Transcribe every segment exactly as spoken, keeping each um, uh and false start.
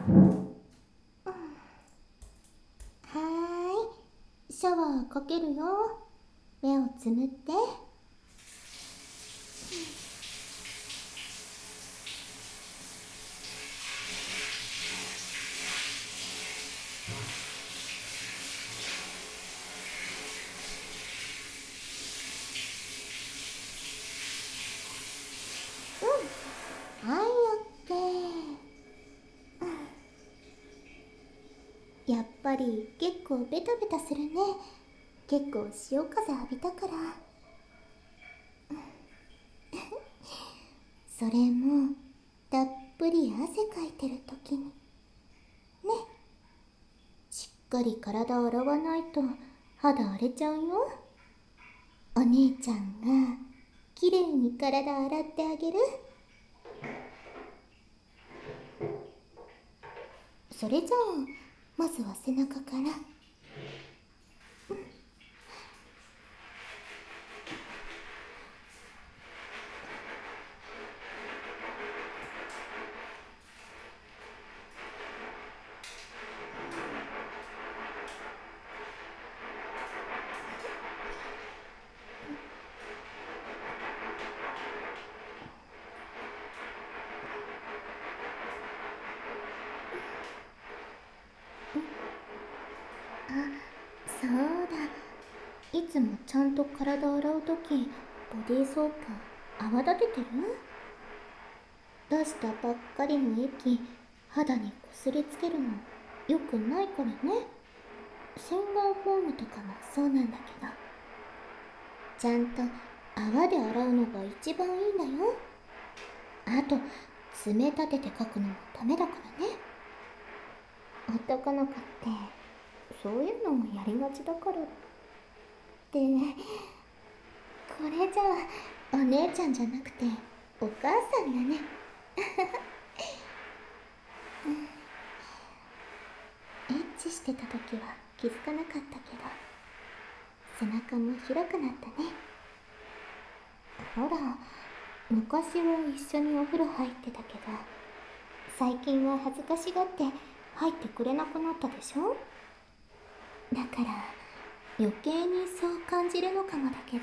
はーい、シャワーかけるよ。目をつむって。うん、はい、オッケー。やっぱり結構ベタベタするね。結構潮風浴びたから。それもたっぷり汗かいてる時にね。しっかり体洗わないと肌荒れちゃうよ。お姉ちゃんがきれいに体洗ってあげる。それじゃあまずは背中から。あ、そうだ。いつもちゃんと体洗うときボディーソープ泡立ててる？出したばっかりの液肌にこすりつけるのよくないからね。洗顔フォームとかもそうなんだけど、ちゃんと泡で洗うのが一番いいんだよ。あと爪立てて描くのもダメだからね。男の子ってそういうのもやりがちだからって。これじゃあお姉ちゃんじゃなくてお母さんだね。エッチしてた時は気づかなかったけど、背中も広くなったね。ほら、昔は一緒にお風呂入ってたけど、最近は恥ずかしがって入ってくれなくなったでしょ。だから余計にそう感じるのかもだけど。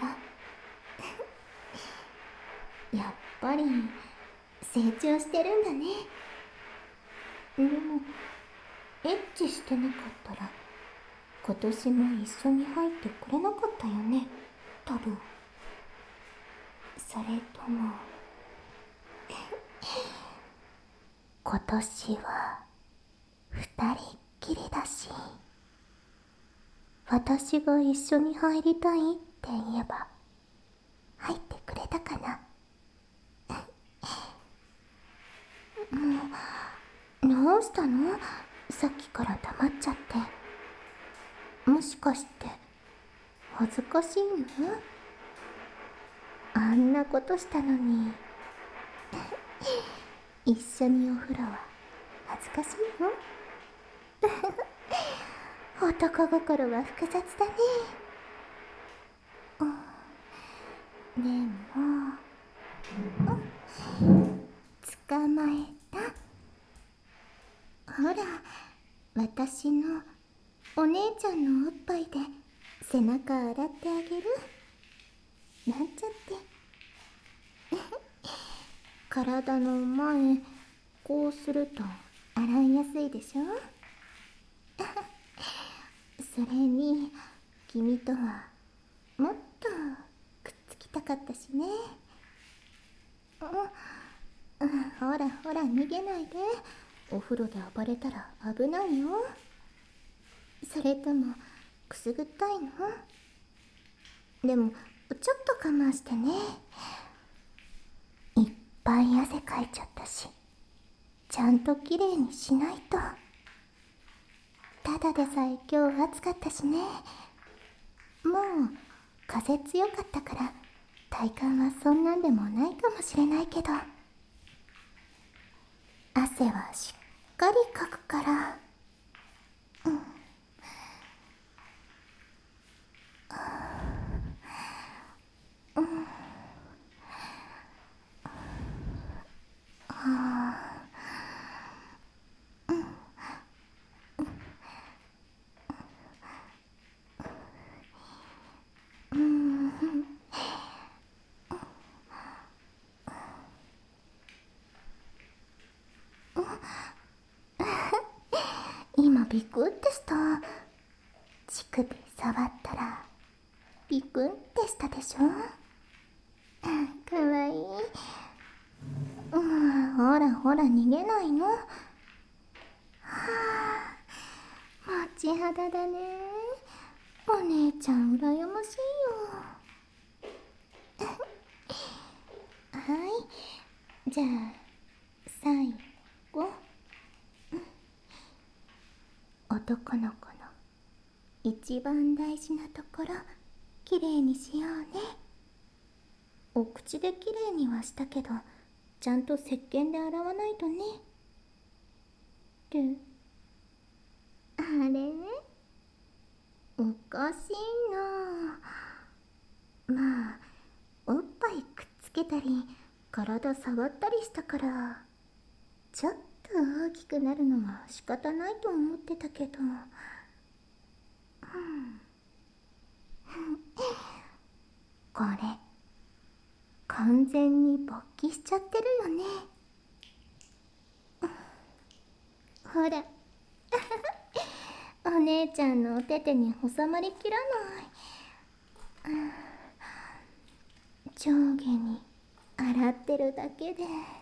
やっぱり成長してるんだね。でもエッチしてなかったら今年も一緒に入ってくれなかったよね、多分。それとも今年は二人っきりだし、私が一緒に入りたいって言えば入ってくれたかな。もうどうしたの？さっきから黙っちゃって。もしかして恥ずかしいの？あんなことしたのに。一緒にお風呂は恥ずかしいの？男心は複雑だね。でも捕まえた。ほら、私のお姉ちゃんのおっぱいで背中洗ってあげる。なんちゃって。体の前こうすると洗いやすいでしょ。それに君とはもっとくっつきたかったしね。うん、ほらほら逃げないで。お風呂で暴れたら危ないよ。それともくすぐったいの？でもちょっと我慢してね。いっぱい汗かいちゃったし、ちゃんときれいにしないと。ただでさえ今日暑かったしね。もう風強かったから体感はそんなんでもないかもしれないけど、汗はしっかりかくから。うん。うん。 ビクってした。乳首触ったらビクってしたでしょ。かわいい。うん、ほらほら逃げないの。はあ、もち肌だね。お姉ちゃん羨ましいよ。はい、じゃあ最後、男の子の一番大事なところきれいにしようね。お口できれいにはしたけど、ちゃんと石鹸で洗わないとね。るあれ、おかしいな。まあおっぱいくっつけたり体触ったりしたから、ちょっと大きくなるのは仕方ないと思ってたけど、これ完全に勃起しちゃってるよね。ほらお姉ちゃんのお手手に収まりきらない。上下に洗ってるだけで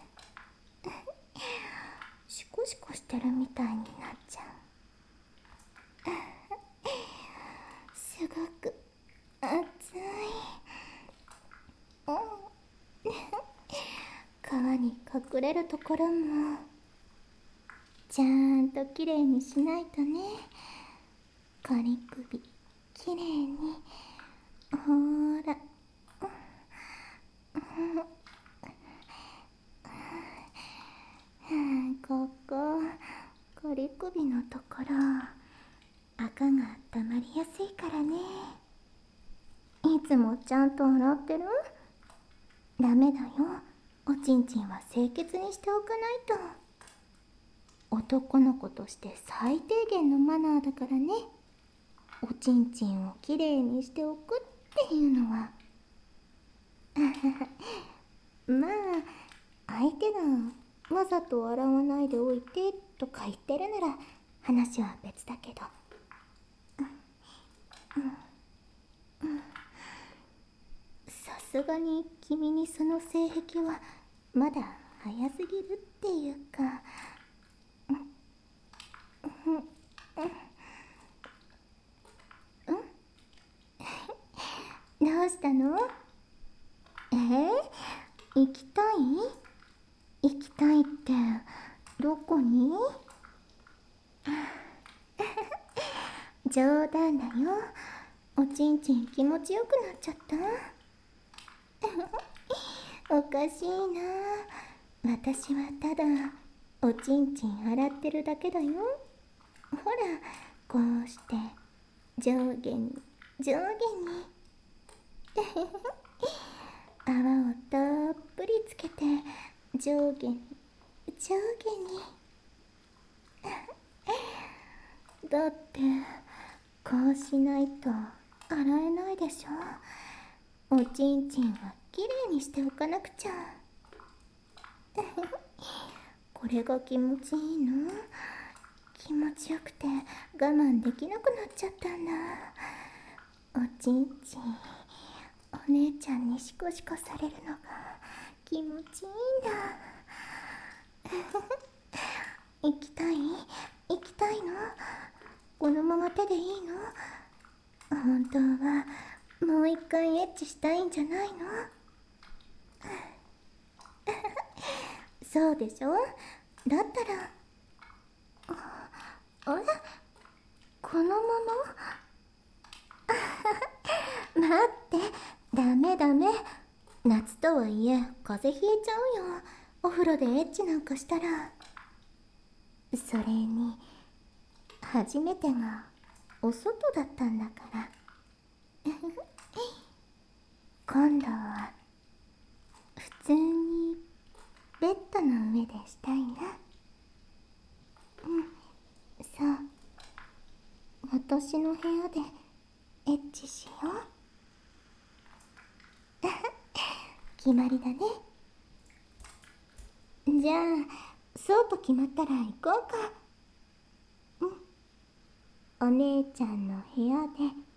シコシコしてるみたいになっちゃう。すごく熱い。皮に隠れるところもちゃんときれいにしないとね。仮首きれいに、ほら。ここ仮首のところ赤が溜まりやすいからね。いつもちゃんと洗ってる？ダメだよ。おちんちんは清潔にしておかないと。男の子として最低限のマナーだからね。おちんちんをきれいにしておくっていうのはまあ相手がわざと洗わないでおいてとか言ってるなら話は別だけど、さすがに君にその性癖はまだ早すぎるっていうか。どうしたの？えー、行きたい？行きたいってどこに？冗談だよ。おちんちん気持ちよくなっちゃった？おかしいな。私はただおちんちん洗ってるだけだよ。ほらこうして上下に上下に泡をたっぷりつけて上下に上下にだってこうしないと洗えないでしょ。おちんちんはきれいにしておかなくちゃ。これが気持ちいいの？気持ちよくて我慢できなくなっちゃったんだ。おちんちんお姉ちゃんにシコシコされるのが気持ちいいんだ。行きたい？行きたいの？このまま手でいいの？本当はもう一回エッチしたいんじゃないの？そうでしょ？だったらあれ、このまま待って、ダメダメ。夏とはいえ風邪ひいちゃうよ。お風呂でエッチなんかしたら。それに初めてがお外だったんだから今度は普通にベッドの上でしたいな。うん、そう、私の部屋でエッチしよう。決まりだね。じゃあそうと決まったら行こうか。うん、 お姉ちゃんの部屋で